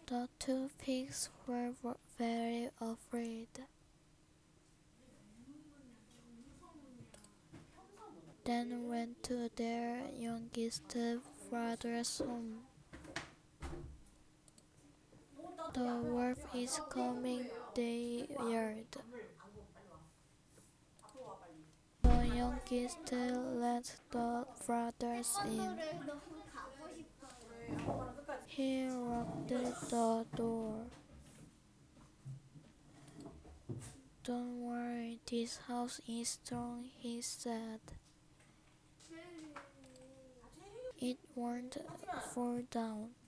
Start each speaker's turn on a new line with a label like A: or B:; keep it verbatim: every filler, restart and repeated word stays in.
A: The two pigs were very afraid. Then went to their youngest brother's home. The wolf is coming, they yelled. The youngest let the brothers in. He locked the door. Don't worry, this house is strong, he said. It won't fall down.